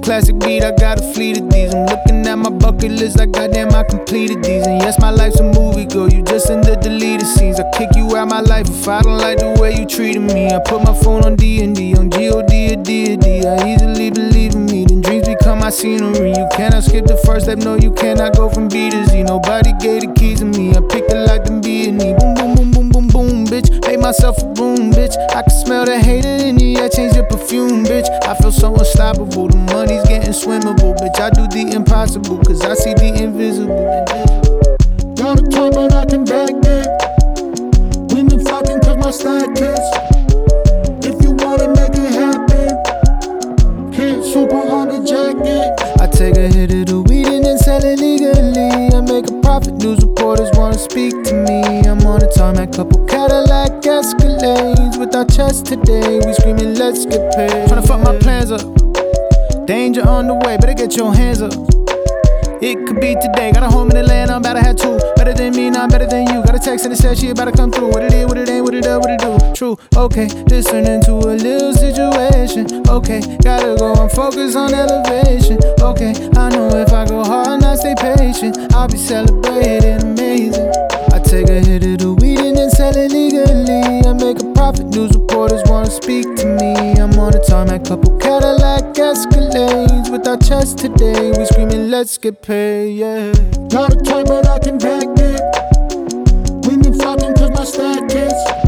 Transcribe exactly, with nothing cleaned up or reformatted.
classic beat, I got a fleet of these. I'm looking at my bucket list like goddamn I completed these. And yes, my life's a movie, girl, you just in the deleted scenes. I kick you out my life if I don't like the way you treated me. I put my phone on D and D, on G O D or D or D. I easily believe in me, then dreams become my scenery. You cannot skip the first step, no, you cannot go from B to Z. Nobody gave the keys to me, I picked it like them B and E. Boom, boom, boom, boom, boom, boom, bitch. Made myself a room, bitch. I can smell the hate in the air, change the perfume, bitch. I feel so unstoppable, the money's getting swimmable, bitch. I do the impossible, cause I see the invisible. Got a time, but I can back it. Women flocking cause my stack hits. If you wanna make it happen, hit super on the jacket. I take a hit of the weed and then sell it legally. I make a profit, news reporters wanna speak to me. I'm on the tarmac, couple Cadillac Escalades. With our chest today, we screaming let's get paid. Tryna fuck my plans up, danger on the way, better get your hands up. It could be today, got a home in Atlanta, I'm about to have two. Better than me, now I'm better than you. Got a text and it said she about to come through. What it is, what it ain't, what it does, what it do. True, okay, this turned into a little situation. Okay, gotta go, I'm focused on elevation. Okay, I know if I go hard and I stay patient, I'll be celebrating amazing. I take a hit of the weed and then sell it legally. I make a profit, news reporters wanna speak to me. I'm on the tarmac, couple Cadillac Escalades. With our chest today, we screaming let's get paid, yeah. Got a time, but I can back it. Women flocking cause my stack hits.